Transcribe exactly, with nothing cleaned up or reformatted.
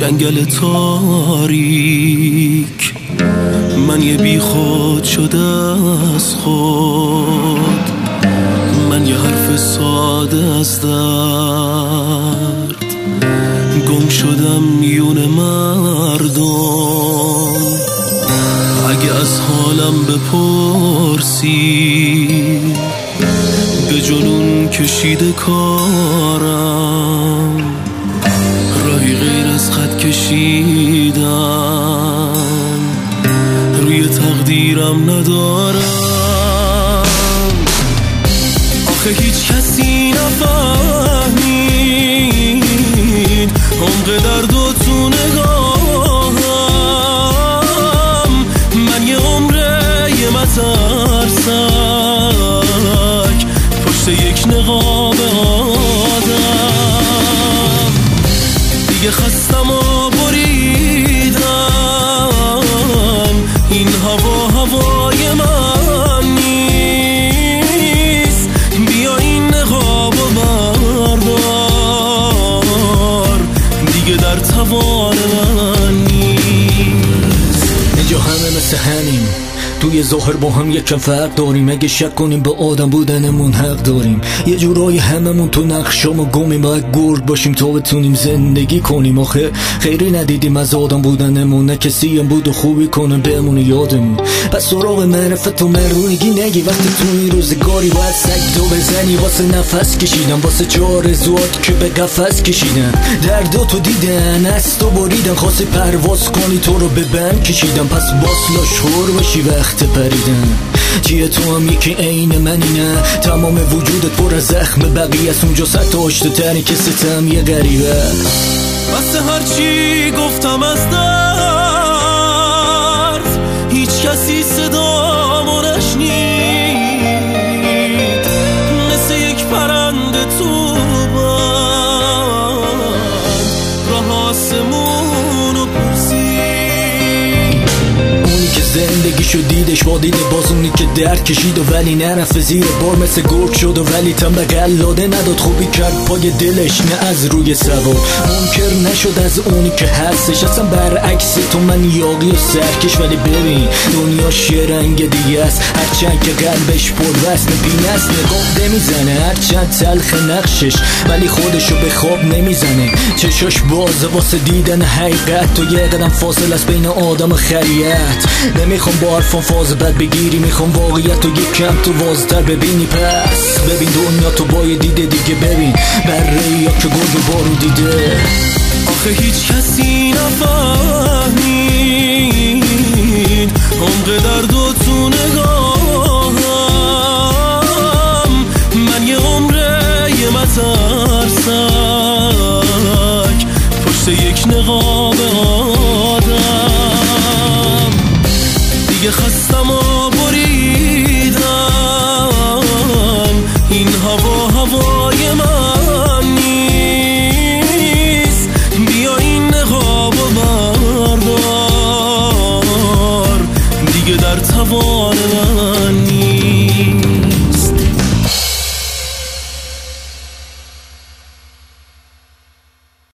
جنگل تاریک، من یه بی خود شده از خود، من یه حرف ساده از درد، گم شدم میون مردم. اگه از حالم بپرسی، به جنون کشیده کارم، راهی غیر از خط کشیدن روی تقدیرم ندارم. آخه هیچ کسی نفهمید عمق درد و تو نگاهم. من یه عمره یه مترسک پشت یک نقاب آدم. دیگه خستم و بریدم، این هوا هوای من نیست. بیا این نقاب و بردار، دیگه در توان من نیست. اینجا همه مثل همین، توی ظاهر با هم یکم فرق داریم. اگه شک کنیم به آدم بودنمون حق داریم. یه جورایی هممون تو نقشامو گمیم، باید گرگ باشیم تا بتونیم زندگی کنیم. آخه خیری ندیدیم از آدم بودنمون، نه کسی هم بود و خوبی کنه بمونه یادمون. پس سراغ معرفت و مردونگی نگی، وقتی تو این روزگاری باید سگ تو بزنی. واسه نفس کشیدن، واسه چهار زوات که به قفس کشیدن، درداتو دیدن از تو بریدن. خواستی پرواز کنی تو رو به بند کشیدن، پس باس لاشخور باشی وقت پریدن. چیه تو هم یکی عین منی؟ نه، تمام وجودت پر از زخم بقیه است. اونجا سطح آشته تری که ستم یه غریبه است. بس هرچی گفتم از درد، هیچ کسی صدامو نشنید. مثل یک پرنده تو بند راه آسمونو پرسید. اونی که زندگیشو دیدش با دید باز، اونی که درد کشید و ولی نرفت زیر بار، مثل گرگ شد و ولی تن به قلاده نداد. خوبی کرد پای دلش نه از روی سوار، منکر نشد از اونی که هستش. اصلا برعکس تو من یاقی و سرکش، ولی ببین دنیاش یه رنگ دیگه است. هرچند که قلبش پر وزن بینه است، نگاه نمیزنه هرچند تلخ نقشش، ولی خودشو به خواب نمیزنه. چشاش بازه واسه دیدن حقیقت، تو یه قدم فاصل است بین آدم و خریت. نمیخوام با حرفان فاز بد بگیری، میخوام واقعیت تو یک کم تو وازتر ببینی. پس ببین دنیا تو با یه دیده دیگه، ببین بره یا که گرگ بارو دیده. آخه هیچ کسی نفهمید عمق درد و تو نگاهم. من یه عمره یه مترسک پشت یک نقاب آدم. دیگه خستم و بریدم، این هوا هوای من نیست. بیا این نقاب و بردار، دیگه در توان